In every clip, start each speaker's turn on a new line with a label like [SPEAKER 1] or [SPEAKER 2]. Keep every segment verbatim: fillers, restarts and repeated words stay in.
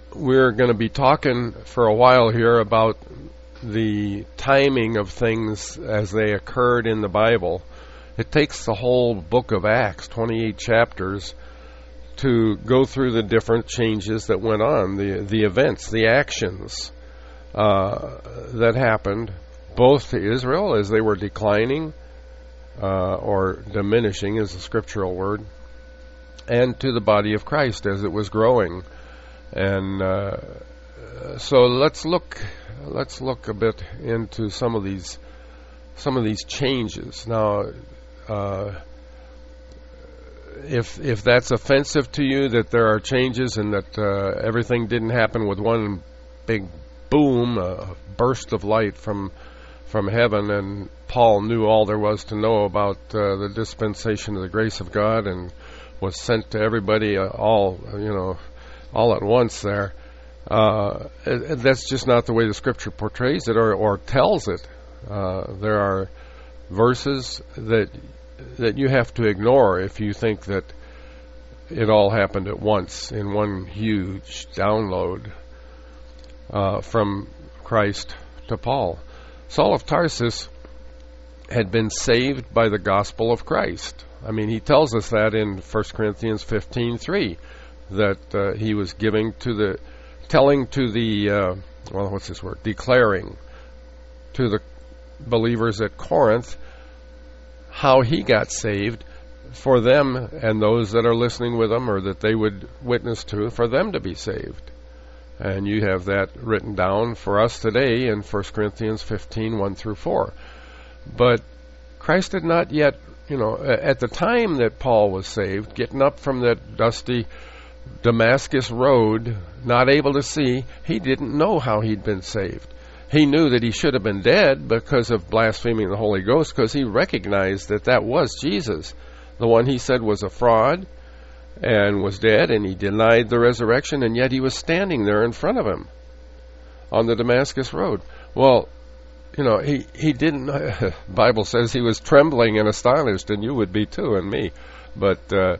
[SPEAKER 1] we're going to be talking for a while here about the timing of things as they occurred in the Bible. It takes the whole book of Acts, twenty-eight chapters, to go through the different changes that went on, the the events, the actions uh, that happened, both to Israel as they were declining uh, or diminishing is the scriptural word, and to the body of Christ as it was growing. And uh, so let's look let's look a bit into some of these some of these changes now. Uh, if if that's offensive to you, that there are changes and that uh, everything didn't happen with one big boom, a burst of light from from heaven, and Paul knew all there was to know about uh, the dispensation of the grace of God and was sent to everybody uh, all you know all at once there. Uh, it, that's just not the way the Scripture portrays it or, or tells it. Uh, there are verses that that you have to ignore if you think that it all happened at once in one huge download uh, from Christ to Paul. Saul of Tarsus had been saved by the gospel of Christ. I mean, he tells us that in First Corinthians fifteen three, that uh, he was giving to the, telling to the, uh, well, what's this word? Declaring to the believers at Corinth how he got saved, for them and those that are listening with them or that they would witness to, for them to be saved. And you have that written down for us today in First Corinthians fifteen one through four. But Christ had not yet, you know, at the time that Paul was saved, getting up from that dusty Damascus road, not able to see, he didn't know how he'd been saved. He knew that he should have been dead because of blaspheming the Holy Ghost, because he recognized that that was Jesus, the one he said was a fraud and was dead, and he denied the resurrection, and yet he was standing there in front of him on the Damascus road. Well, you know, he, he didn't, the Bible says he was trembling and astonished, and you would be too, and me. But uh,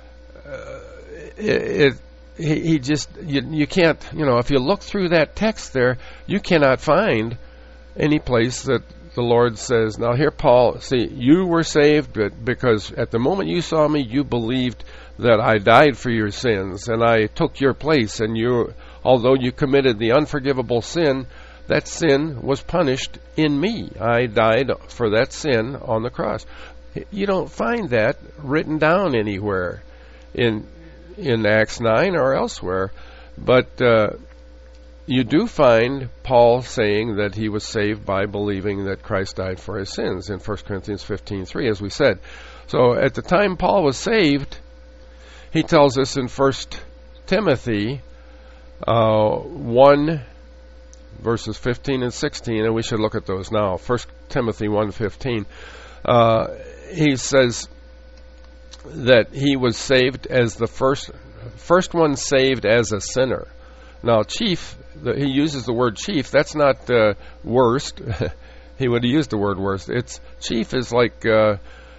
[SPEAKER 1] uh, it... it He, he just, you, you can't, you know, if you look through that text there, you cannot find any place that the Lord says, now here Paul, see, you were saved because at the moment you saw me, you believed that I died for your sins and I took your place, and you, although you committed the unforgivable sin, that sin was punished in me. I died for that sin on the cross. You don't find that written down anywhere in in Acts nine or elsewhere, but uh, you do find Paul saying that he was saved by believing that Christ died for his sins in First Corinthians fifteen three, as we said. So at the time Paul was saved, he tells us in First Timothy uh, one, verses fifteen and sixteen, and we should look at those now. First Timothy one fifteen, uh, he says that he was saved as the first first one saved as a sinner. Now, chief, the, he uses the word chief. That's not uh, worst. He would have used the word worst. It's chief is like, uh,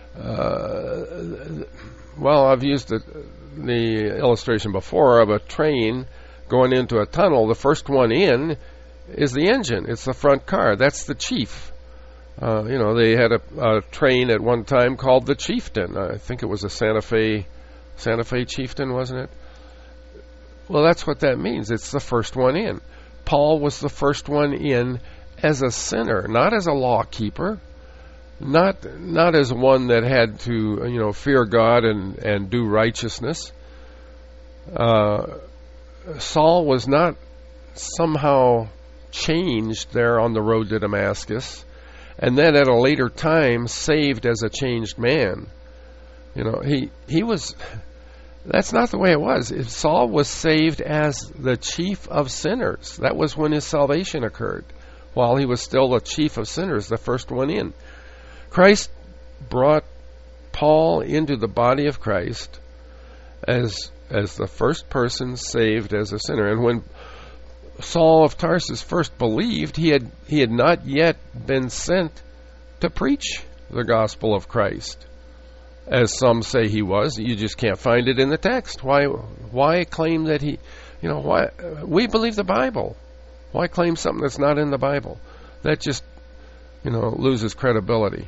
[SPEAKER 1] uh, well, I've used the, the illustration before of a train going into a tunnel. The first one in is the engine. It's the front car. That's the chief. Uh, you know, they had a, a train at one time called the Chieftain. I think it was a Santa Fe, Santa Fe Chieftain, wasn't it? Well, that's what that means. It's the first one in. Paul was the first one in as a sinner, not as a law keeper, not not as one that had to, you know, fear God and, and do righteousness. Uh, Saul was not somehow changed there on the road to Damascus, and then at a later time saved as a changed man. You know, he he was, that's not the way it was. If Saul was saved as the chief of sinners. That was when his salvation occurred, while he was still the chief of sinners, the first one in. Christ brought Paul into the body of Christ as as the first person saved as a sinner. And when Saul of Tarsus first believed, he had he had not yet been sent to preach the gospel of Christ, as some say he was. You just can't find it in the text. Why why claim that he You know, why we believe the Bible. Why claim something that's not in the Bible? That just, you know, loses credibility.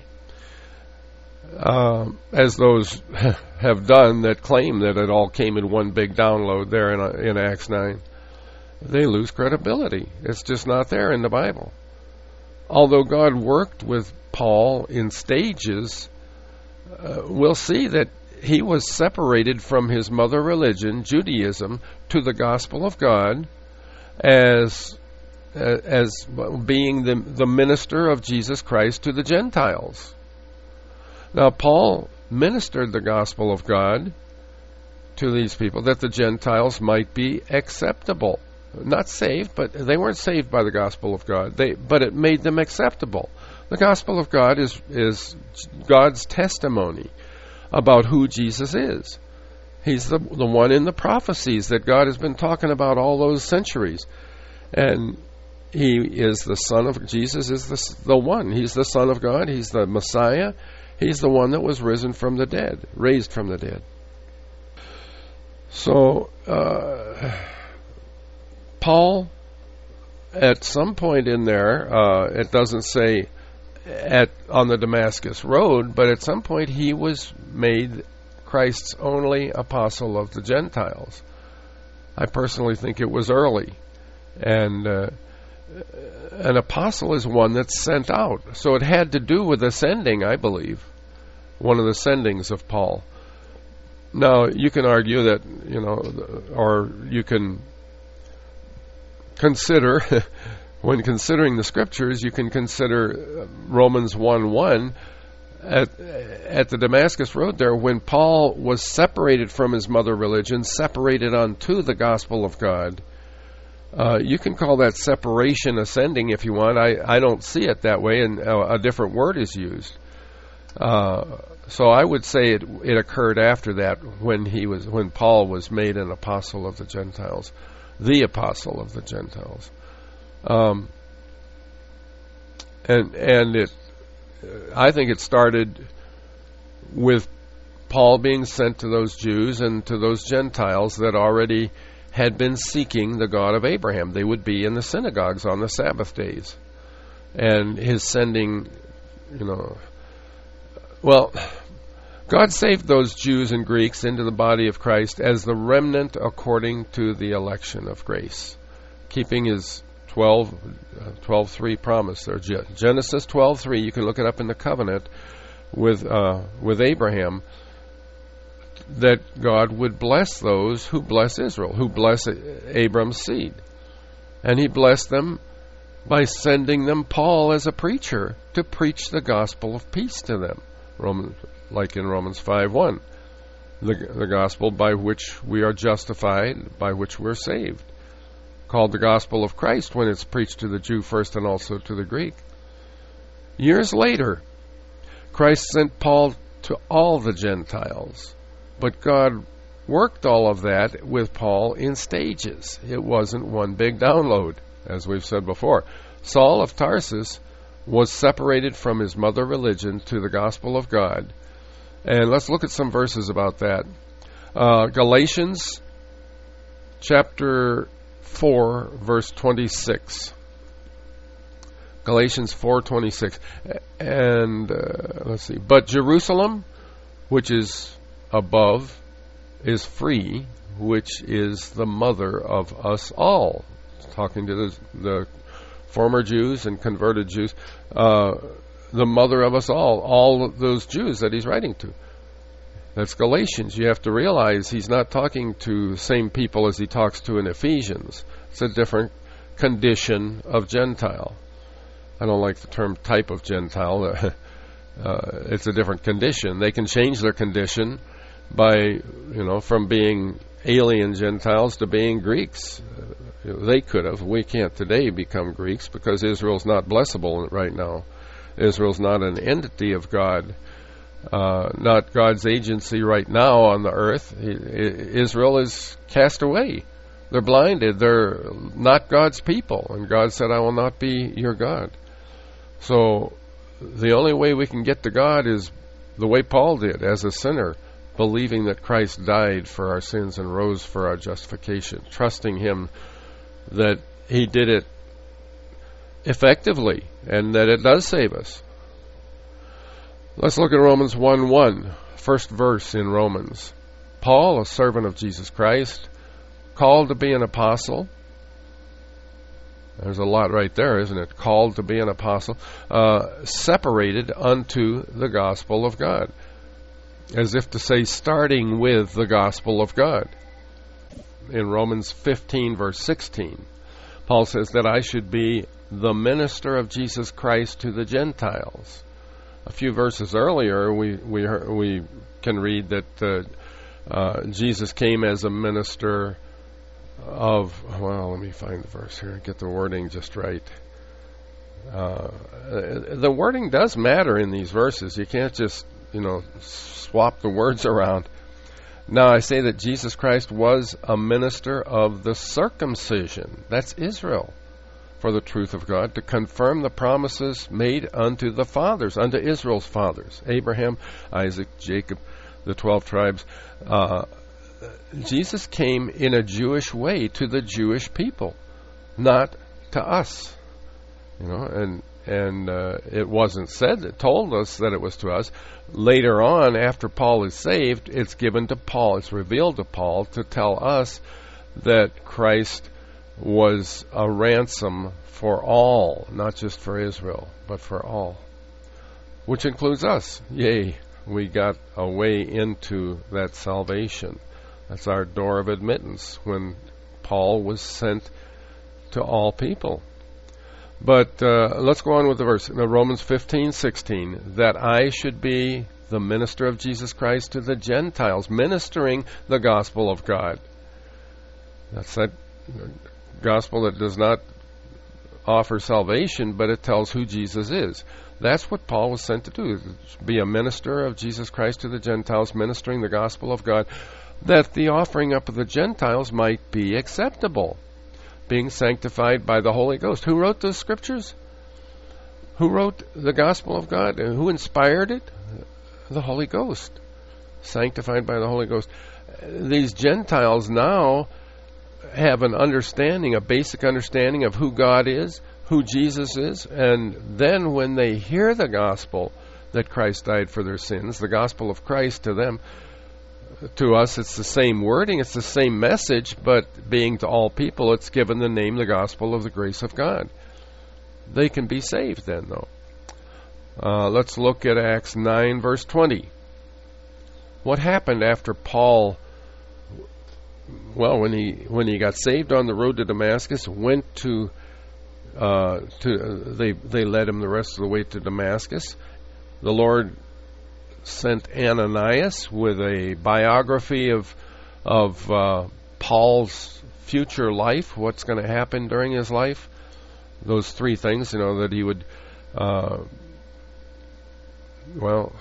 [SPEAKER 1] Uh, as those have done that claim that it all came in one big download there in, in Acts nine, they lose credibility. It's just not there in the Bible. Although God worked with Paul in stages, uh, we'll see that he was separated from his mother religion, Judaism, to the gospel of God as as being the, the minister of Jesus Christ to the Gentiles. Now, Paul ministered the gospel of God to these people that the Gentiles might be acceptable. Not saved, but they weren't saved by the gospel of God. They, but it made them acceptable. The gospel of God is is God's testimony about who Jesus is. He's the the one in the prophecies that God has been talking about all those centuries, and he is the Son of Jesus. Is the the one? He's the Son of God. He's the Messiah. He's the one that was risen from the dead, raised from the dead. So, uh, Paul, at some point in there, uh, it doesn't say at on the Damascus Road, but at some point he was made Christ's only apostle of the Gentiles. I personally think it was early. And uh, an apostle is one that's sent out. So it had to do with the sending, I believe. One of the sendings of Paul. Now, you can argue that, you know, or you can consider, when considering the Scriptures, you can consider Romans one one. At, at the Damascus Road there, when Paul was separated from his mother religion, separated unto the gospel of God, uh, you can call that separation ascending if you want. I, I don't see it that way, and a, a different word is used. Uh, so I would say it, it occurred after that, when he was when Paul was made an apostle of the Gentiles, the apostle of the Gentiles, um, and and it. I think it started with Paul being sent to those Jews and to those Gentiles that already had been seeking the God of Abraham. They would be in the synagogues on the Sabbath days. And his sending, you know, well, God saved those Jews and Greeks into the body of Christ as the remnant according to the election of grace, keeping his twelve three promise there. Genesis twelve three, you can look it up in the covenant with uh, with Abraham, that God would bless those who bless Israel, who bless Abram's seed. And he blessed them by sending them Paul as a preacher to preach the gospel of peace to them. Romans, like in Romans five one, the, the gospel by which we are justified, by which we're saved. Called the gospel of Christ when it's preached to the Jew first and also to the Greek. Years later, Christ sent Paul to all the Gentiles, but God worked all of that with Paul in stages. It wasn't one big download, as we've said before. Saul of Tarsus was separated from his mother religion to the gospel of God. And let's look at some verses about that. Uh, Galatians chapter four, verse twenty-six. Galatians four twenty-six. And uh, let's see. But Jerusalem, which is above, is free, which is the mother of us all. Talking to the, the former Jews and converted Jews. Uh, the mother of us all. All of those Jews that he's writing to. That's Galatians. You have to realize he's not talking to the same people as he talks to in Ephesians. It's a different condition of Gentile. I don't like the term type of Gentile. uh, it's a different condition. They can change their condition by, you know, from being alien Gentiles to being Greeks. Uh, they could have. We can't today become Greeks because Israel's not blessable right now. Israel's not an entity of God. Uh, not God's agency right now on the earth. He, Israel is cast away. They're blinded. They're not God's people. And God said, I will not be your God. So the only way we can get to God is the way Paul did, as a sinner, believing that Christ died for our sins and rose for our justification, trusting Him that He did it effectively and that it does save us. Let's look at Romans one one, first verse in Romans. Paul, a servant of Jesus Christ, called to be an apostle. There's a lot right there, isn't it? Called to be an apostle. Uh, separated unto the gospel of God. As if to say, starting with the gospel of God. In Romans fifteen, verse sixteen, Paul says that I should be the minister of Jesus Christ to the Gentiles. A few verses earlier, we we we can read that uh, uh, Jesus came as a minister of, well, let me find the verse here, get the wording just right. Uh, the wording does matter in these verses. You can't just, you know, swap the words around. Now I say that Jesus Christ was a minister of the circumcision, that's Israel, for the truth of God, to confirm the promises made unto the fathers, unto Israel's fathers, Abraham, Isaac, Jacob, the twelve tribes. Uh, Jesus came in a Jewish way to the Jewish people, not to us. You know, and and uh, it wasn't said, it told us that it was to us. Later on, after Paul is saved, it's given to Paul, it's revealed to Paul to tell us that Christ was a ransom for all, not just for Israel, but for all, which includes us. Yea, we got a way into that salvation. That's our door of admittance when Paul was sent to all people. But uh, let's go on with the verse. Now, Romans fifteen sixteen, that I should be the minister of Jesus Christ to the Gentiles, ministering the gospel of God. That's that gospel that does not offer salvation, but it tells who Jesus is. That's what Paul was sent to do, be a minister of Jesus Christ to the Gentiles, ministering the gospel of God, that the offering up of the Gentiles might be acceptable, being sanctified by the Holy Ghost. Who wrote the scriptures? Who wrote the gospel of God? And who inspired it? The Holy Ghost. Sanctified by the Holy Ghost. These Gentiles now have an understanding, a basic understanding of who God is, who Jesus is, and then when they hear the gospel that Christ died for their sins, the gospel of Christ to them, to us, it's the same wording, it's the same message, but being to all people, it's given the name, the gospel of the grace of God. They can be saved then, though. Uh, let's look at Acts nine, verse twenty. What happened after Paul, well, when he when he got saved on the road to Damascus, went to, uh, to uh, they they led him the rest of the way to Damascus. The Lord sent Ananias with a biography of of uh, Paul's future life, what's going to happen during his life. Those three things, you know, that he would, uh, well,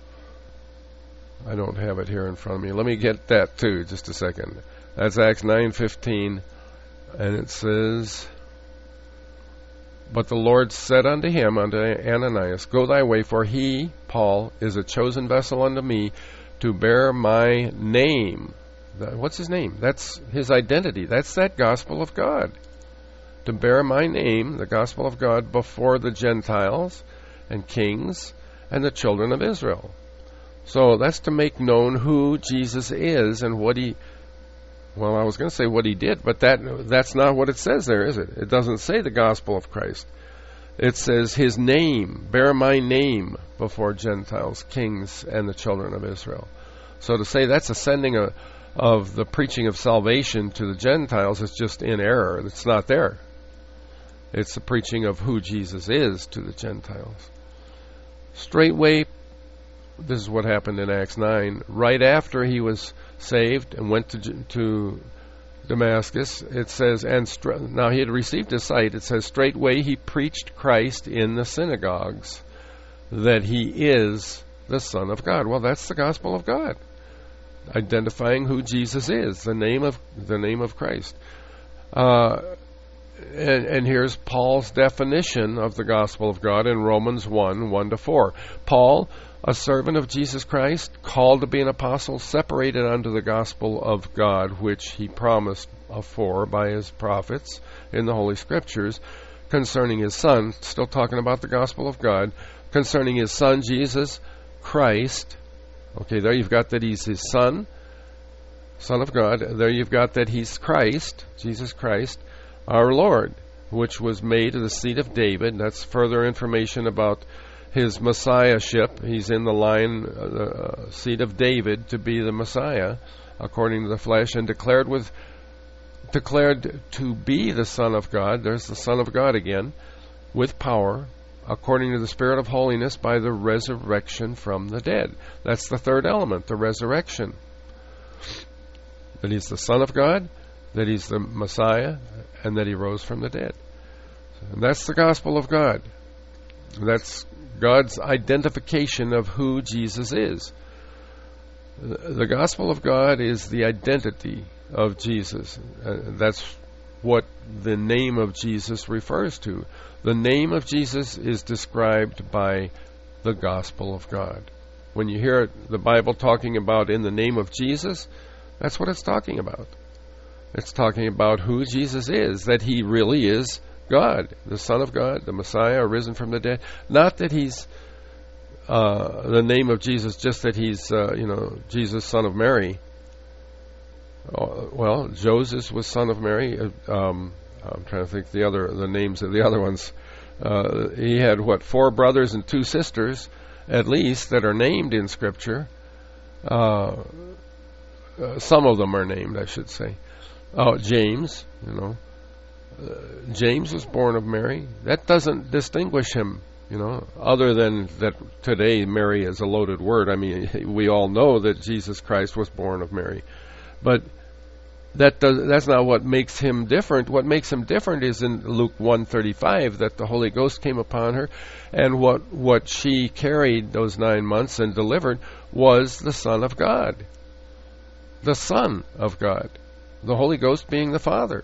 [SPEAKER 1] I don't have it here in front of me. Let me get that too, just a second. That's Acts nine fifteen, and it says, but the Lord said unto him, unto Ananias, go thy way, for he, Paul, is a chosen vessel unto me to bear my name. What's his name? That's his identity. That's that gospel of God. To bear my name, the gospel of God, before the Gentiles and kings and the children of Israel. So that's to make known who Jesus is and what he, well, I was going to say what he did, but that that's not what it says there, is it? It doesn't say the gospel of Christ. It says his name, bear my name before Gentiles, kings, and the children of Israel. So to say that's a sending a, of the preaching of salvation to the Gentiles is just in error. It's not there. It's the preaching of who Jesus is to the Gentiles. Straightway, this is what happened in Acts nine. Right after he was saved and went to to Damascus, it says, and stra- now he had received his sight. It says, straightway he preached Christ in the synagogues, that he is the Son of God. Well, that's the gospel of God, identifying who Jesus is, the name of the name of Christ. Uh, and, and here's Paul's definition of the gospel of God in Romans one, one to four. Paul, a servant of Jesus Christ, called to be an apostle, separated unto the gospel of God, which he promised afore by his prophets in the Holy Scriptures, concerning his Son, still talking about the gospel of God, concerning his Son, Jesus Christ. Okay, there you've got that he's his Son, Son of God. There you've got that he's Christ, Jesus Christ, our Lord, which was made of the seed of David. That's further information about his messiahship. He's in the line, uh, the uh, seed of David, to be the Messiah, according to the flesh, and declared with declared to be the Son of God. There's the Son of God again, with power, according to the Spirit of holiness, by the resurrection from the dead. That's the third element, the resurrection. That he's the Son of God, that he's the Messiah, and that he rose from the dead. And that's the gospel of God. That's God's identification of who Jesus is. The gospel of God is the identity of Jesus. Uh, that's what the name of Jesus refers to. The name of Jesus is described by the gospel of God. When you hear the Bible talking about in the name of Jesus, that's what it's talking about. It's talking about who Jesus is, that he really is God, the Son of God, the Messiah, risen from the dead. Not that he's uh, the name of Jesus, just that he's, uh, you know, Jesus, son of Mary. Uh, well, Joseph was son of Mary. Uh, um, I'm trying to think the other the names of the other ones. Uh, he had, what, four brothers and two sisters, at least, that are named in Scripture. Uh, uh, some of them are named, I should say. Oh, James, you know. Uh, James was born of Mary. That doesn't distinguish him, you know, other than that today Mary is a loaded word. I mean, we all know that Jesus Christ was born of Mary. But that does, that's not what makes him different. What makes him different is in Luke one thirty-five, that the Holy Ghost came upon her, and what, what she carried those nine months and delivered was the Son of God. The Son of God. The Holy Ghost being the Father.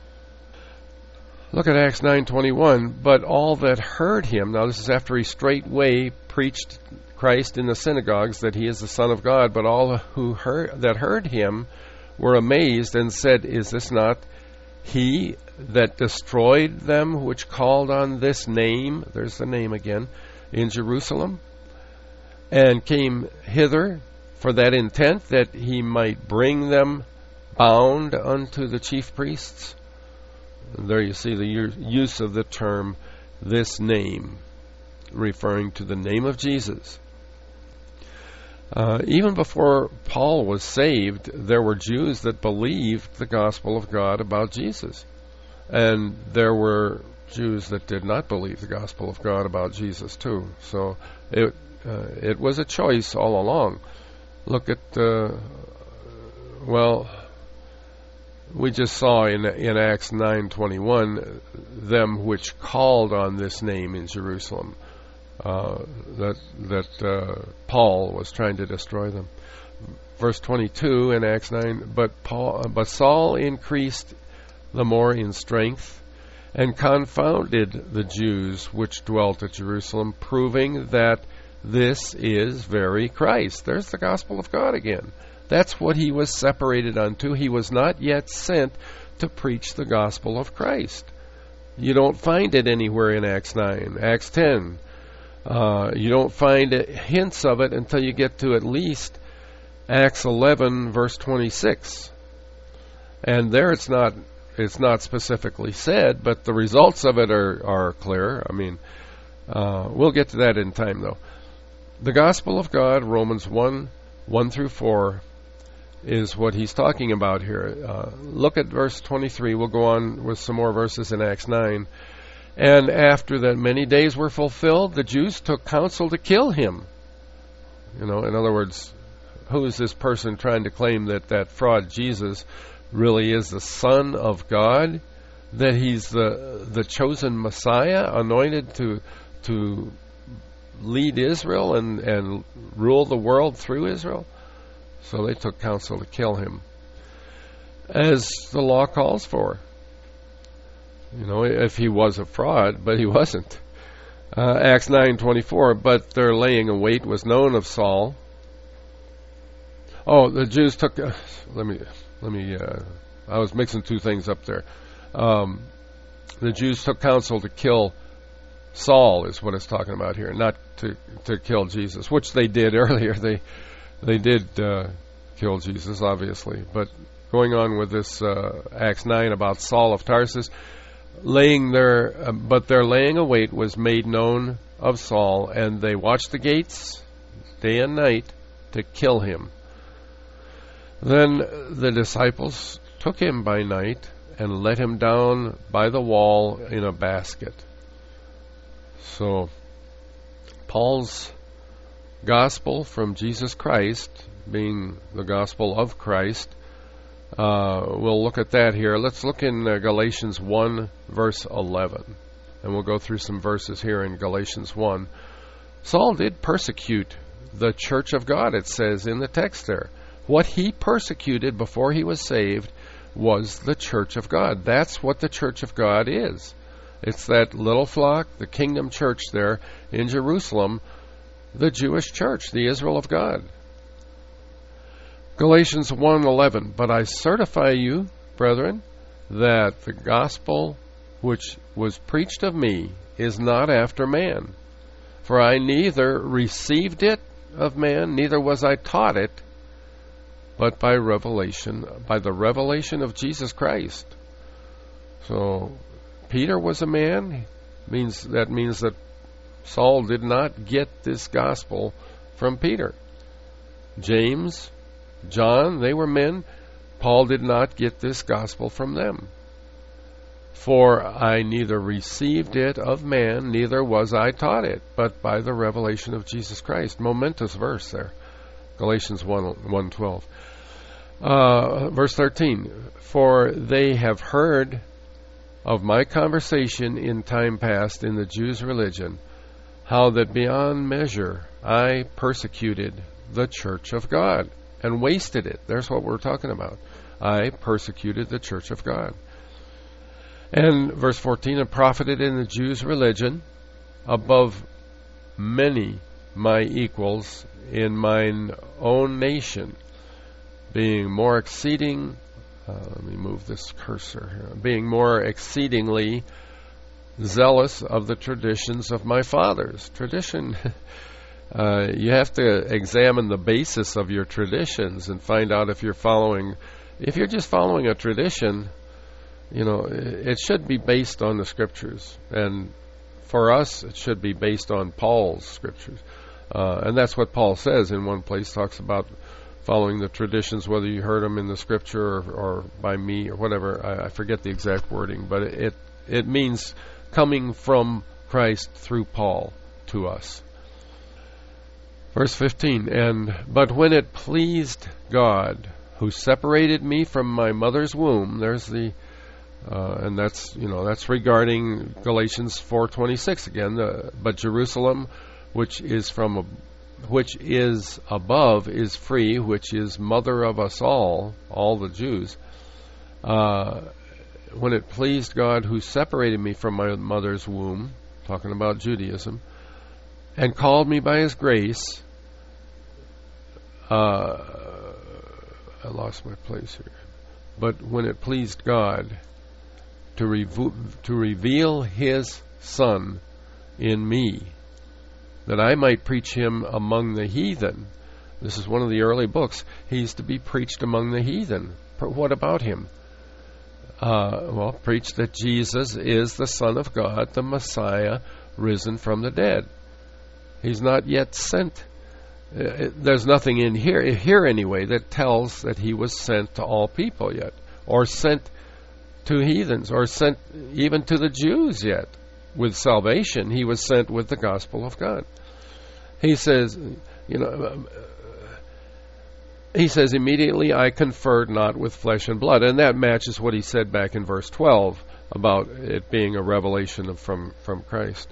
[SPEAKER 1] Look at Acts nine twenty-one. But all that heard him, now this is after he straightway preached Christ in the synagogues, that he is the Son of God, but all who heard, that heard him were amazed and said, Is this not he that destroyed them which called on this name, there's the name again, in Jerusalem, and came hither for that intent, that he might bring them bound unto the chief priests? And there you see the use of the term, this name, referring to the name of Jesus. Uh, even before Paul was saved, there were Jews that believed the gospel of God about Jesus. And there were Jews that did not believe the gospel of God about Jesus too. So it uh, it was a choice all along. Look at, uh, well, we just saw in in Acts nine twenty-one, them which called on this name in Jerusalem. Uh, that that uh, Paul was trying to destroy them. Verse twenty-two in Acts nine, but Paul, but Saul increased the more in strength, and confounded the Jews which dwelt at Jerusalem, proving that this is very Christ. There's the gospel of God again. That's what he was separated unto. He was not yet sent to preach the gospel of Christ. You don't find it anywhere in Acts nine, Acts ten. Uh, you don't find hints of it until you get to at least Acts eleven, verse twenty-six. And there it's not it's not specifically said, but the results of it are, are clear. I mean, uh, we'll get to that in time, though. The gospel of God, Romans one, one through four, is what he's talking about here. Uh, look at verse twenty-three. We'll go on with some more verses in Acts nine. And after that many days were fulfilled, the Jews took counsel to kill him. You know, in other words, who is this person trying to claim that that fraud Jesus really is the Son of God? That he's the the chosen Messiah, anointed to to lead Israel and, and rule the world through Israel? So they took counsel to kill him, as the law calls for. You know, if he was a fraud, but he wasn't. Uh, Acts nine twenty-four, but their laying in wait was known of Saul. Oh, the Jews took. Uh, let me. Let me. Uh, I was mixing two things up there. Um, the Jews took counsel to kill Saul, is what it's talking about here, not to to kill Jesus, which they did earlier. They they did uh, kill Jesus, obviously. But going on with this uh, Acts nine about Saul of Tarsus. Laying their, uh, but their laying await was made known of Saul, and they watched the gates day and night to kill him. Then the disciples took him by night and let him down by the wall in a basket. So, Paul's gospel from Jesus Christ, being the gospel of Christ, Uh, we'll look at that here. Let's look in uh, Galatians one, verse eleven. And we'll go through some verses here in Galatians one. Saul did persecute the church of God, it says in the text there. What he persecuted before he was saved was the church of God. That's what the church of God is. It's that little flock, the kingdom church there in Jerusalem, the Jewish church, the Israel of God. Galatians one eleven, but I certify you, brethren, that the gospel which was preached of me is not after man. For I neither received it of man, neither was I taught it, but by revelation, by the revelation of Jesus Christ. So, Peter was a man. Means that means that Saul did not get this gospel from Peter. James, John, they were men. Paul did not get this gospel from them. For I neither received it of man, neither was I taught it, but by the revelation of Jesus Christ. Momentous verse there. Galatians one twelve. Uh, verse thirteen. For they have heard of my conversation in time past in the Jews' religion, how that beyond measure I persecuted the church of God and wasted it. There's what we're talking about. I persecuted the church of God. And verse fourteen, and profited in the Jews' religion above many my equals in mine own nation, being more exceeding, uh, let me move this cursor here, being more exceedingly zealous of the traditions of my fathers. Tradition, uh, you have to examine the basis of your traditions and find out if you're following, if you're just following a tradition, you know, it should be based on the Scriptures. And for us, it should be based on Paul's Scriptures. Uh, and that's what Paul says in one place, talks about following the traditions, whether you heard them in the Scripture or, or by me or whatever. I, I forget the exact wording, but it it means coming from Christ through Paul to us. Verse fifteen, and but when it pleased God, who separated me from my mother's womb, there's the Uh, and that's, you know, that's regarding Galatians four twenty-six again. The, but Jerusalem, which is from, a, which is above, is free, which is mother of us all, all the Jews. Uh, when it pleased God, who separated me from my mother's womb, talking about Judaism, and called me by His grace. Uh, I lost my place here. But when it pleased God to revo- to reveal His Son in me, that I might preach Him among the heathen. This is one of the early books. He's to be preached among the heathen. What about Him? Uh, well, preach that Jesus is the Son of God, the Messiah, risen from the dead. He's not yet sent. Uh, there's nothing in here, here anyway, that tells that He was sent to all people yet, or sent to heathens, or sent even to the Jews yet. With salvation, He was sent with the gospel of God. He says, you know, He says, immediately I conferred not with flesh and blood. And that matches what He said back in verse twelve about it being a revelation of, from, from Christ.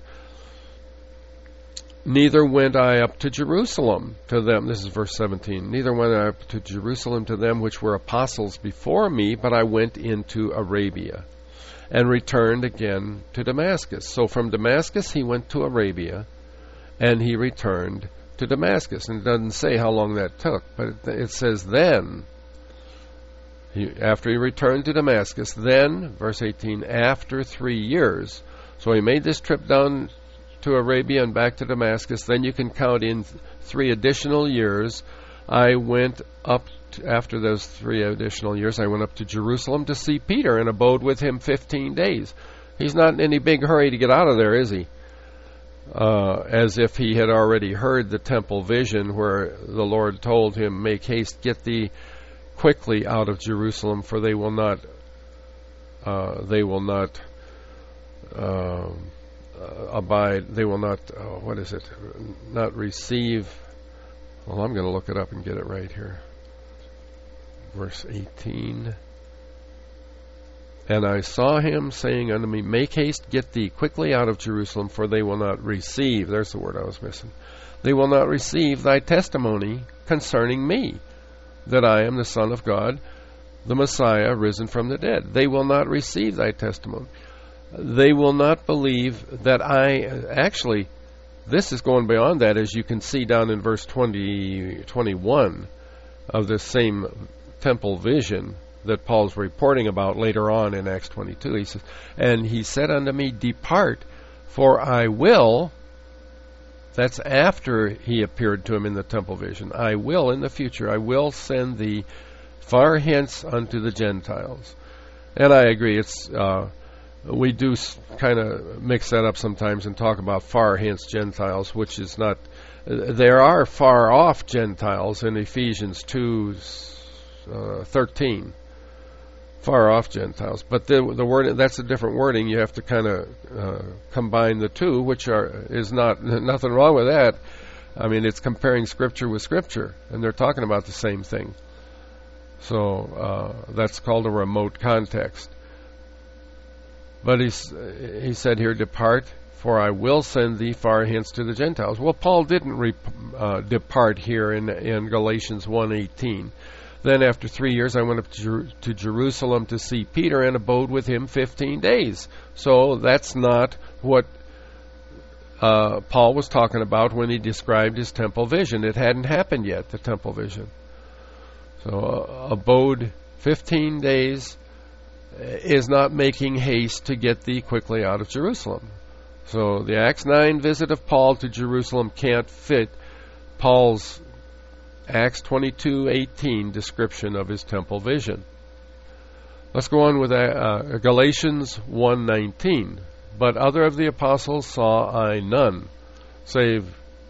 [SPEAKER 1] Neither went I up to Jerusalem to them. This is verse seventeen. Neither went I up to Jerusalem to them which were apostles before me, but I went into Arabia. and returned again to Damascus. So from Damascus he went to Arabia, and he returned to Damascus. And it doesn't say how long that took, but it, it says then, he, after he returned to Damascus, then, verse eighteen, after three years. So he made this trip down to Arabia and back to Damascus. Then you can count in th- three additional years. I went up to, after those three additional years, I went up to Jerusalem to see Peter and abode with him fifteen days. He's not in any big hurry to get out of there, is he? Uh, as if he had already heard the temple vision where the Lord told him, make haste, get thee quickly out of Jerusalem, for they will not, uh, they will not uh, abide, they will not, uh, what is it, not receive, well, I'm going to look it up and get it right here. Verse eighteen. And I saw him saying unto me, make haste, get thee quickly out of Jerusalem, for they will not receive, there's the word I was missing, they will not receive thy testimony concerning me, that I am the Son of God, the Messiah, risen from the dead. They will not receive thy testimony. They will not believe that I, actually, this is going beyond that, as you can see down in verse twenty, twenty-one of this same temple vision that Paul's reporting about later on in Acts twenty-two. He says, and he said unto me, depart, for I will, that's after he appeared to him in the temple vision, I will in the future, I will send thee far hence unto the Gentiles. And I agree, it's uh, we do kind of mix that up sometimes and talk about far hence Gentiles, which is not, there are far off Gentiles in Ephesians two thirteen. Far off Gentiles, but the the word, that's a different wording. You have to kind of uh, combine the two, which are is not nothing wrong with that. I mean, it's comparing Scripture with Scripture, and they're talking about the same thing. So uh, that's called a remote context. But he's, he said here, depart, for I will send thee far hence to the Gentiles. Well, Paul didn't re, uh, depart here in in Galatians one eighteen. Then after three years I went up to, Jer- to Jerusalem to see Peter and abode with him fifteen days. So that's not what uh, Paul was talking about when he described his temple vision. It hadn't happened yet, the temple vision. So uh, abode fifteen days is not making haste to get thee quickly out of Jerusalem. So the Acts nine visit of Paul to Jerusalem can't fit Paul's Acts twenty-two eighteen description of his temple vision. Let's go on with uh, Galatians one nineteen. But other of the apostles saw I none, save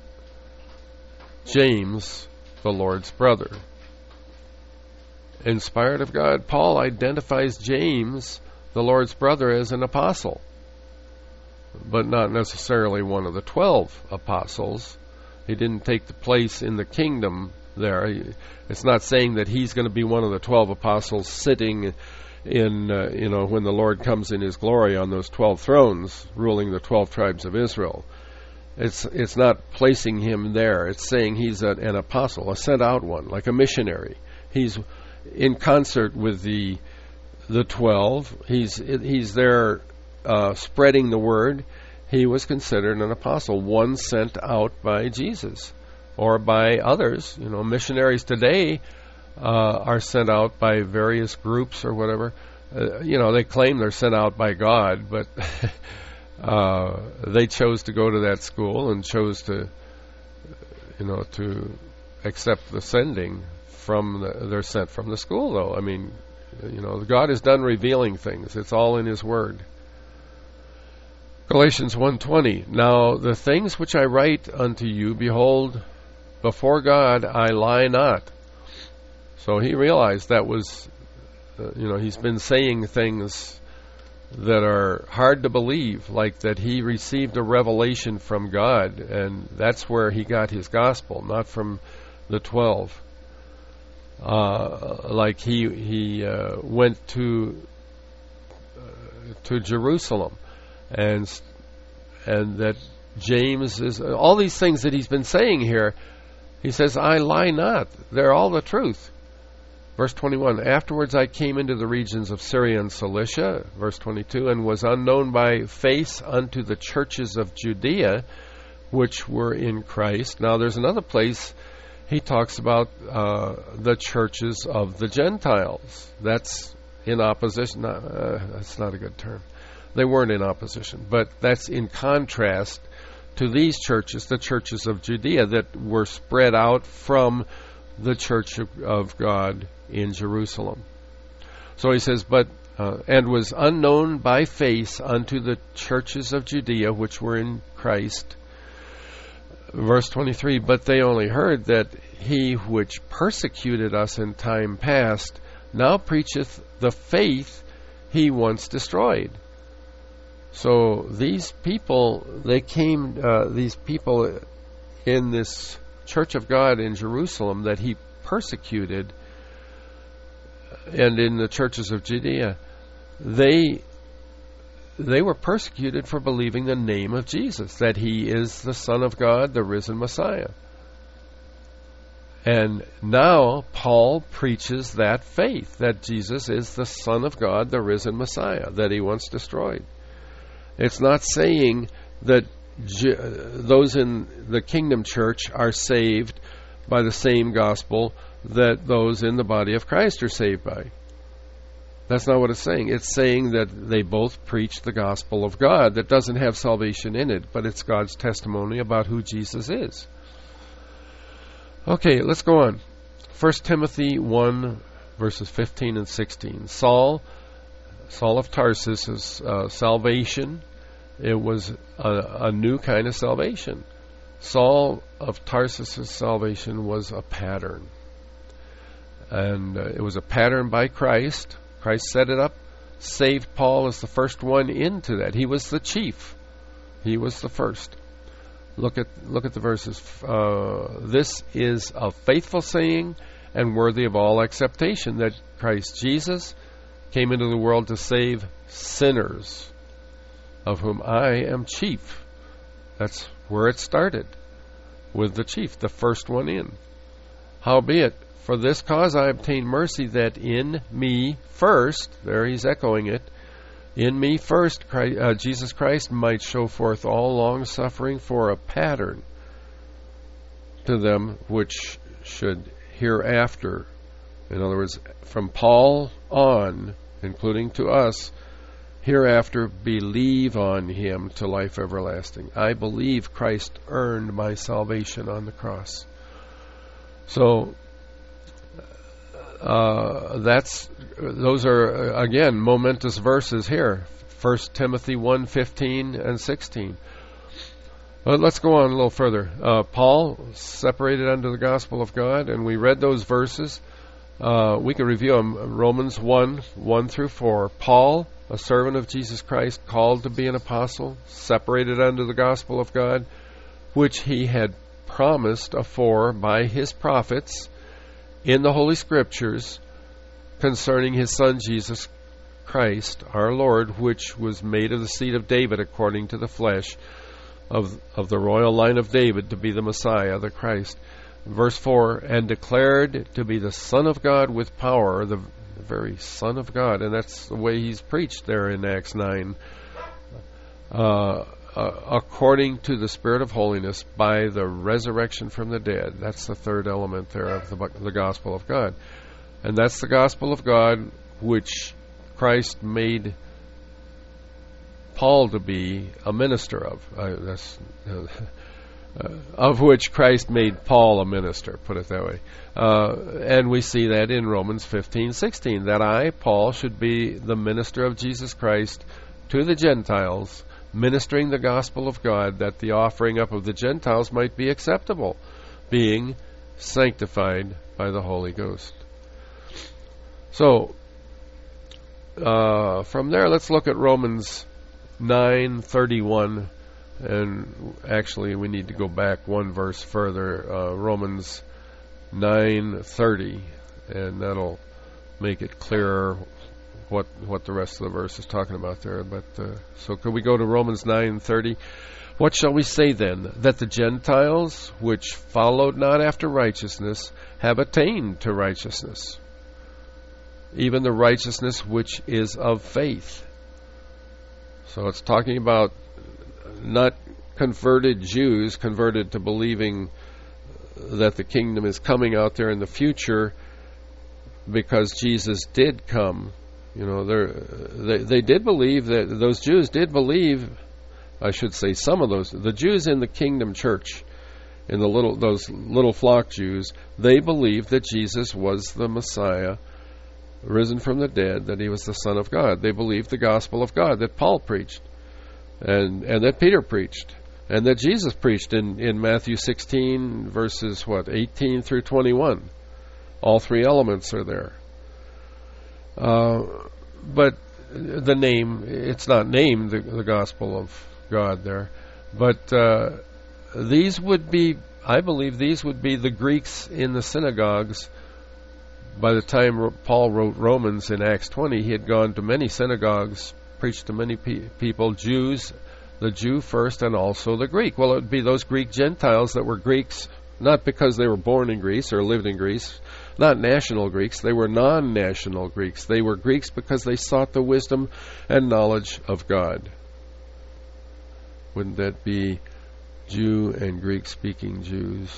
[SPEAKER 1] James, the Lord's brother. Inspired of God, Paul identifies James, the Lord's brother, as an apostle, but not necessarily one of the twelve apostles. He didn't take the place in the kingdom there. It's not saying that he's going to be one of the twelve apostles sitting in, uh, you know, when the Lord comes in his glory on those twelve thrones, ruling the twelve tribes of Israel. It's it's not placing him there. It's saying he's a, an apostle, a sent out one, like a missionary. He's in concert with the the twelve. He's he's there uh, spreading the word. He was considered an apostle, one sent out by Jesus or by others. You know, missionaries today uh, are sent out by various groups or whatever. Uh, you know, they claim they're sent out by God, but uh, they chose to go to that school and chose to, you know, to accept the sending from the, they're sent from the school, though. I mean, you know, God is done revealing things. It's all in His Word. Galatians one twenty. Now the things which I write unto you, behold, before God I lie not. So he realized that was, uh, you know, he's been saying things that are hard to believe, like that he received a revelation from God, and that's where he got his gospel, not from the twelve. Uh, like he he uh, went to uh, to Jerusalem, and and that James is all these things that he's been saying here. He says, "I lie not; they're all the truth." Verse twenty-one, afterwards I came into the regions of Syria and Cilicia, verse twenty-two, and was unknown by face unto the churches of Judea, which were in Christ. Now there's another place he talks about uh, the churches of the Gentiles. That's in opposition. Uh, that's not a good term. They weren't in opposition, but that's in contrast to these churches, the churches of Judea that were spread out from the church of, of God in Jerusalem. So he says, but uh, and was unknown by face unto the churches of Judea which were in Christ. Verse twenty-three, but they only heard that he which persecuted us in time past now preacheth the faith he once destroyed. So these people, they came, uh, these people in this church of God in Jerusalem that he persecuted, and in the churches of Judea, they they were persecuted for believing the name of Jesus, that he is the Son of God, the risen Messiah. And now Paul preaches that faith, that Jesus is the Son of God, the risen Messiah, that he once destroyed. It's not saying that J- those in the kingdom church are saved by the same gospel that those in the body of Christ are saved by. That's not what it's saying. It's saying that they both preach the gospel of God that doesn't have salvation in it, but it's God's testimony about who Jesus is. Okay, let's go on. First Timothy one, verses fifteen and sixteen. Saul, Saul of Tarsus' uh, salvation, it was a, a new kind of salvation. Saul of Tarsus' salvation was a pattern. And uh, it was a pattern by Christ. Christ set it up, saved Paul as the first one into that. He was the chief. He was the first. Look at look at the verses. Uh, this is a faithful saying and worthy of all acceptation, that Christ Jesus came into the world to save sinners, of whom I am chief. That's where it started, with the chief, the first one in. Howbeit, for this cause I obtained mercy, that in me first, there he's echoing it, in me first Christ, uh, Jesus Christ might show forth all long suffering for a pattern to them which should hereafter, in other words, from Paul on, including to us, hereafter believe on him to life everlasting. I believe Christ earned my salvation on the cross. So uh, that's those are again momentous verses here. First Timothy one fifteen and sixteen. But let's go on a little further. Uh, Paul separated unto the gospel of God, and we read those verses. Uh, we can review them. Romans one one through four. Paul, a servant of Jesus Christ, called to be an apostle, separated unto the gospel of God, which he had promised afore by his prophets in the Holy Scriptures concerning his Son Jesus Christ, our Lord, which was made of the seed of David according to the flesh, of of the royal line of David, to be the Messiah, the Christ. Verse four, and declared to be the Son of God with power, the the very Son of God, and that's the way he's preached there in Acts nine, uh, uh, according to the Spirit of holiness by the resurrection from the dead. That's the third element there of the, the gospel of God. And that's the gospel of God which Christ made Paul to be a minister of. Uh, that's... Uh, Uh, of which Christ made Paul a minister, put it that way. Uh, and we see that in Romans fifteen sixteen, that I, Paul, should be the minister of Jesus Christ to the Gentiles, ministering the gospel of God, that the offering up of the Gentiles might be acceptable, being sanctified by the Holy Ghost. So, uh, from there, let's look at Romans nine thirty-one. And actually, we need to go back one verse further, uh, Romans nine thirty, and that'll make it clearer what what the rest of the verse is talking about there. But uh, so, could we go to Romans nine thirty? What shall we say then? That the Gentiles, which followed not after righteousness, have attained to righteousness. even the righteousness which is of faith. So it's talking about not converted Jews, converted to believing that the kingdom is coming out there in the future because Jesus did come. You know, they they did believe that, those Jews did believe, I should say some of those, the Jews in the kingdom church, in the little those little flock Jews, they believed that Jesus was the Messiah, risen from the dead, that he was the Son of God. They believed the gospel of God that Paul preached, and and that Peter preached, and that Jesus preached in, in Matthew sixteen, verses, what, eighteen through twenty-one. All three elements are there. Uh, but the name, it's not named the, the gospel of God there, but uh, these would be, I believe these would be the Greeks in the synagogues. By the time Paul wrote Romans in Acts twenty, he had gone to many synagogues, preached to many pe- people, Jews, the Jew first, and also the Greek. Well, it would be those Greek Gentiles that were Greeks, not because they were born in Greece or lived in Greece, not national Greeks, they were non-national Greeks. They were Greeks because they sought the wisdom and knowledge of God. Wouldn't that be Jew and Greek-speaking Jews?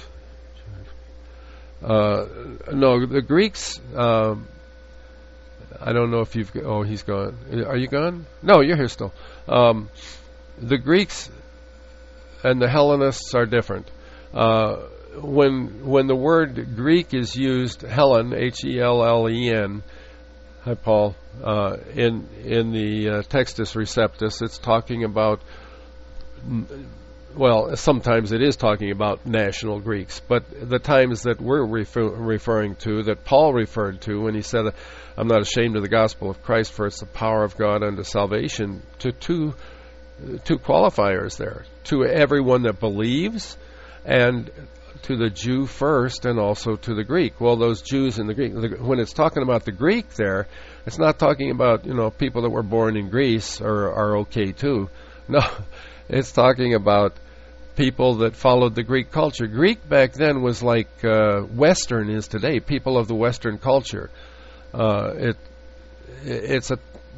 [SPEAKER 1] Uh, no, the Greeks, um, I don't know if you've, oh, he's gone. Are you gone? No, you're here still. Um, the Greeks and the Hellenists are different. Uh, when when the word Greek is used, Hellen, H E L L E N, hi Paul, uh, in in the uh, Textus Receptus, it's talking about, well, sometimes it is talking about national Greeks, but the times that we're refer- referring to, that Paul referred to when he said, I'm not ashamed of the gospel of Christ, for it's the power of God unto salvation, to two, two qualifiers there, to everyone that believes, and to the Jew first, and also to the Greek. Well, those Jews and the Greek, the, when it's talking about the Greek there, it's not talking about, you know, people that were born in Greece are, are okay too. No, it's talking about people that followed the Greek culture. Greek back then was like uh, Western is today, people of the Western culture. Uh, it It's a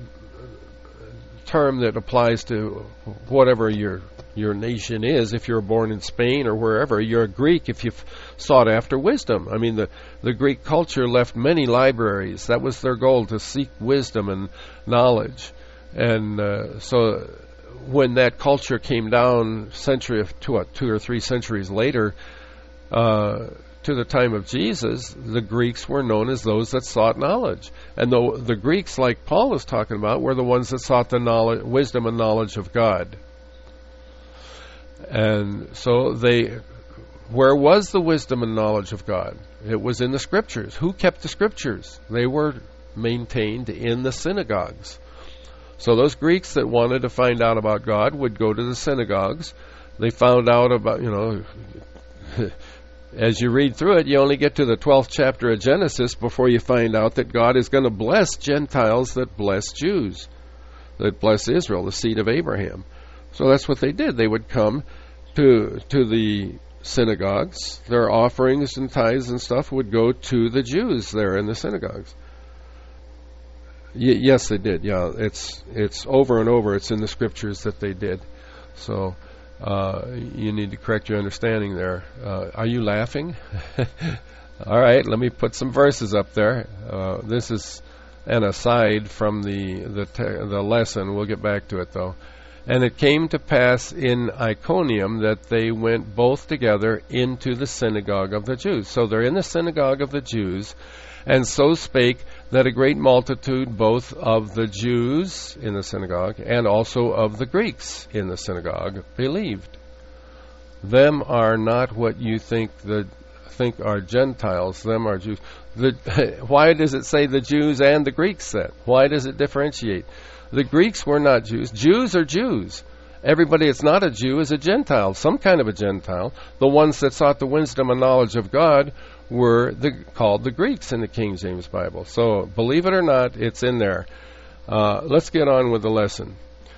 [SPEAKER 1] term that applies to whatever your your nation is. If you're born in Spain or wherever, you're a Greek if you've sought after wisdom. I mean, the, the Greek culture left many libraries. That was their goal, to seek wisdom and knowledge. And uh, so when that culture came down century of two, two or three centuries later, uh, to the time of Jesus, the Greeks were known as those that sought knowledge. And the, the Greeks, like Paul is talking about, were the ones that sought the knowledge, wisdom and knowledge of God. And so they, where was the wisdom and knowledge of God? It was in the Scriptures. Who kept the Scriptures? They were maintained in the synagogues. So those Greeks that wanted to find out about God would go to the synagogues. They found out about, you know, as you read through it, you only get to the twelfth chapter of Genesis before you find out that God is going to bless Gentiles that bless Jews, that bless Israel, the seed of Abraham. So that's what they did. They would come to to the synagogues. Their offerings and tithes and stuff would go to the Jews there in the synagogues. Y- yes, they did. Yeah, it's it's over and over. It's in the Scriptures that they did. So uh, you need to correct your understanding there. Uh, are you laughing? All right, let me put some verses up there. Uh, this is an aside from the the, te- the lesson. We'll get back to it though. And it came to pass in Iconium that they went both together into the synagogue of the Jews. So they're in the synagogue of the Jews, and so spake that a great multitude both of the Jews in the synagogue and also of the Greeks in the synagogue believed. Them are not what you think the think are Gentiles. Them are Jews. The, why does it say the Jews and the Greeks then? Why does it differentiate? The Greeks were not Jews. Jews are Jews. Everybody that's not a Jew is a Gentile, some kind of a Gentile. The ones that sought the wisdom and knowledge of God were the, called the Greeks in the King James Bible. So, believe it or not, it's in there. Uh, let's get on with the lesson.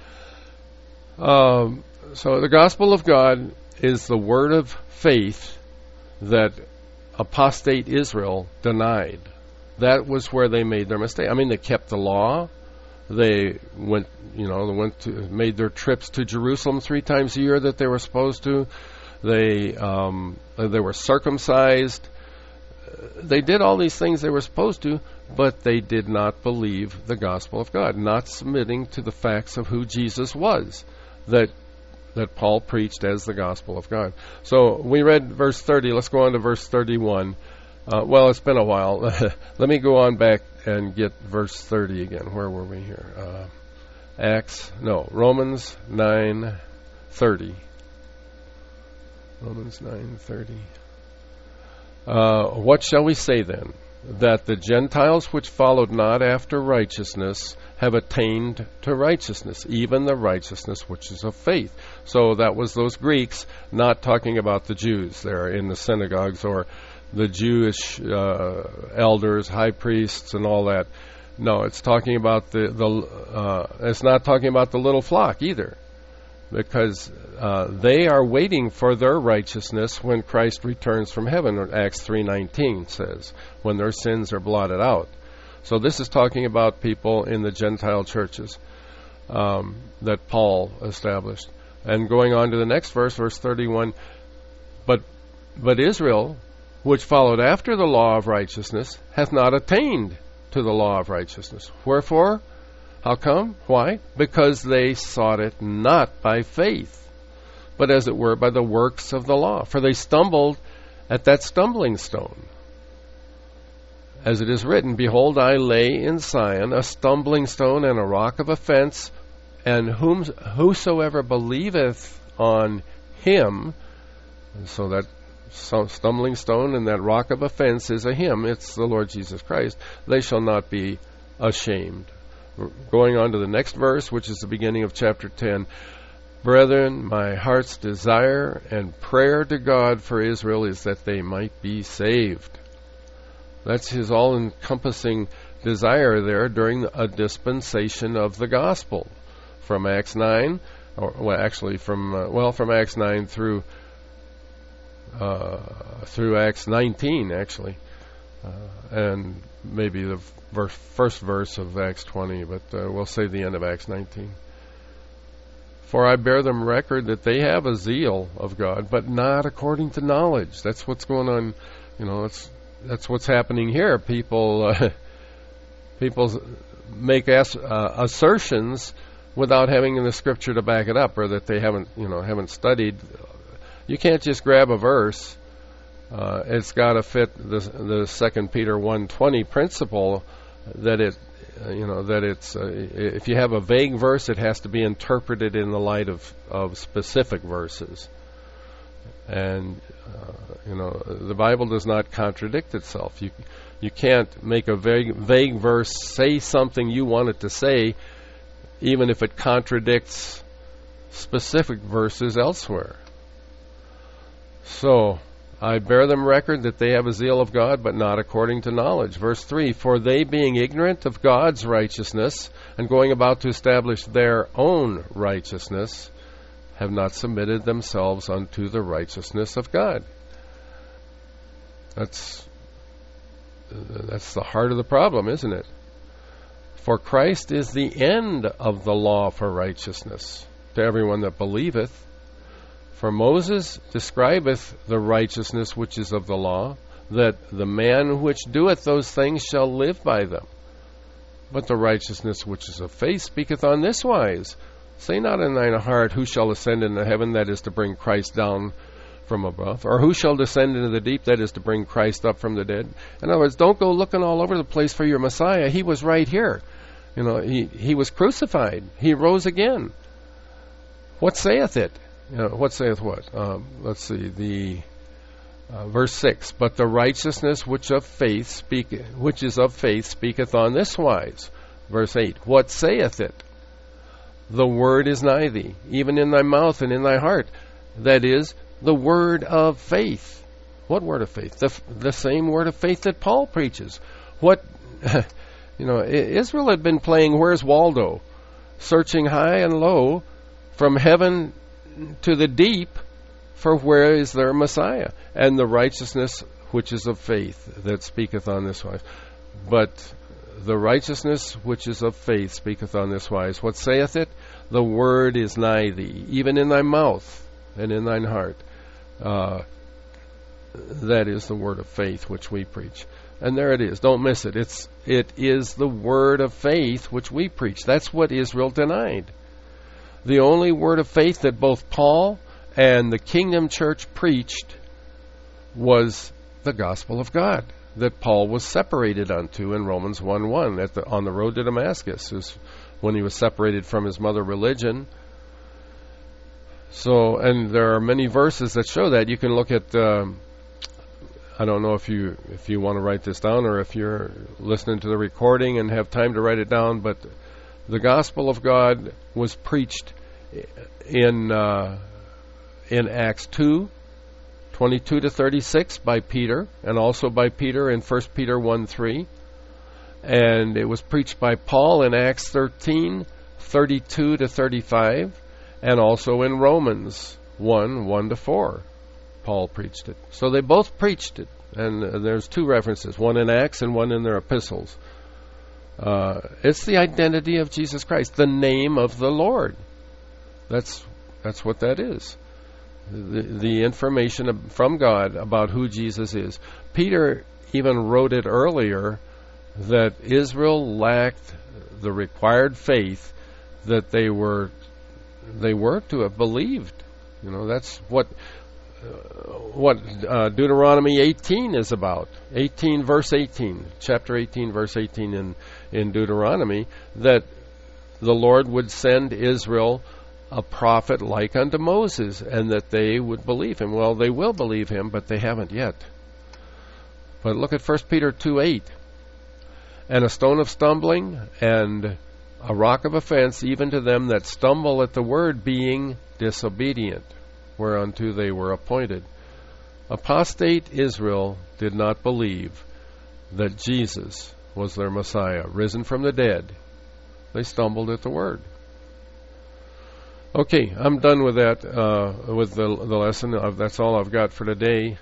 [SPEAKER 1] Um, so, the gospel of God is the word of faith that apostate Israel denied. that was where they made their mistake. I mean, they kept the law. They went, you know, they went to, made their trips to Jerusalem three times a year that they were supposed to. They, um, they were circumcised. They did all these things they were supposed to, but they did not believe the gospel of God, not submitting to the facts of who Jesus was, that that Paul preached as the gospel of God. So we read verse thirty. Let's go on to verse thirty-one. Uh, well, it's been a while. Let me go on back and get verse thirty again. Where were we here? Uh, Acts, no, Romans nine thirty. Romans nine thirty. Uh, what shall we say then? That the Gentiles which followed not after righteousness have attained to righteousness, even the righteousness which is of faith. So that was those Greeks, not talking about the Jews there in the synagogues or the Jewish uh, elders, high priests, and all that. No, it's talking about the the. Uh, it's not talking about the little flock either, because uh, they are waiting for their righteousness when Christ returns from heaven. Acts three nineteen says, when their sins are blotted out. So this is talking about people in the Gentile churches um, that Paul established. And going on to the next verse, verse thirty-one, but but Israel, which followed after the law of righteousness, hath not attained to the law of righteousness. Wherefore? How come? Why? Because they sought it not by faith, but as it were by the works of the law. For they stumbled at that stumbling stone. As it is written, behold, I lay in Zion a stumbling stone and a rock of offense, and whom, whosoever believeth on him, and so that stumbling stone and that rock of offense is a him, it's the Lord Jesus Christ, they shall not be ashamed. Going on to the next verse, which is the beginning of chapter ten. Brethren, my heart's desire and prayer to God for Israel is that they might be saved. That's his all-encompassing desire there during a dispensation of the gospel. From Acts nine, or well, actually from uh, well, from Acts nine through uh, through Acts nineteen, actually, uh, and maybe the verse, first verse of Acts twenty, but uh, we'll say the end of Acts nineteen. For I bear them record that they have a zeal of God, but not according to knowledge. That's what's going on. You know, it's that's what's happening here. People, uh, people make ass, uh, assertions without having the Scripture to back it up, or that they haven't, you know, haven't studied. You can't just grab a verse. Uh, it's got to fit the the Second Peter one twenty principle that it, uh, you know, that it's uh, if you have a vague verse, it has to be interpreted in the light of of specific verses. And uh, you know, the Bible does not contradict itself. You you can't make a vague vague verse say something you want it to say, even if it contradicts specific verses elsewhere. So, I bear them record that they have a zeal of God, but not according to knowledge. Verse three, for they being ignorant of God's righteousness, and going about to establish their own righteousness, have not submitted themselves unto the righteousness of God. That's, that's the heart of the problem, isn't it? For Christ is the end of the law for righteousness to everyone that believeth. For Moses describeth the righteousness which is of the law, that the man which doeth those things shall live by them. But the righteousness which is of faith speaketh on this wise, say not in thine heart, who shall ascend into heaven, that is to bring Christ down from above, or who shall descend into the deep, that is to bring Christ up from the dead. In other words, don't go looking all over the place for your Messiah. He was right here. You know, he, he was crucified. He rose again. What saith it? You know, what saith what? Um, let's see, the uh, verse six. But the righteousness which of faith speak, which is of faith speaketh on this wise. Verse eight. What saith it? The word is nigh thee, even in thy mouth and in thy heart. That is, the word of faith. What word of faith? The, the same word of faith that Paul preaches. What, you know, Israel had been playing Where's Waldo, searching high and low from heaven to the deep for where is their Messiah, and the righteousness which is of faith that speaketh on this wise. But the righteousness which is of faith speaketh on this wise. What saith it? The word is nigh thee, even in thy mouth and in thine heart. Uh, that is the word of faith which we preach. And there it is. Don't miss it. It's it is the word of faith which we preach. That's what Israel denied. The only word of faith that both Paul and the Kingdom Church preached was the gospel of God that Paul was separated unto in Romans one one at the, on the road to Damascus, is when he was separated from his mother religion. So, and there are many verses that show that. You can look at, um, I don't know if you if you want to write this down or if you're listening to the recording and have time to write it down, but the gospel of God was preached in uh, in Acts two, twenty-two to thirty-six by Peter, and also by Peter in First Peter one three. And it was preached by Paul in Acts thirteen, thirty-two to thirty-five, and also in Romans one, one to four. Paul preached it. So they both preached it. And uh, there's two references, one in Acts and one in their epistles. Uh, it's the identity of Jesus Christ, the name of the Lord. That's that's what that is. The, the information from God about who Jesus is. Peter even wrote it earlier that Israel lacked the required faith that they were they were to have believed. You know, that's what uh, what uh, Deuteronomy eighteen is about. eighteen verse eighteen, chapter eighteen verse eighteen in in Deuteronomy, that the Lord would send Israel a prophet like unto Moses, and that they would believe him. Well, they will believe him, but they haven't yet. But look at First Peter two eight. And a stone of stumbling and a rock of offense even to them that stumble at the word, being disobedient, whereunto they were appointed. Apostate Israel did not believe that Jesus was their Messiah, risen from the dead. They stumbled at the word. Okay, I'm done with that, uh, with the, the lesson. Uh, that's all I've got for today.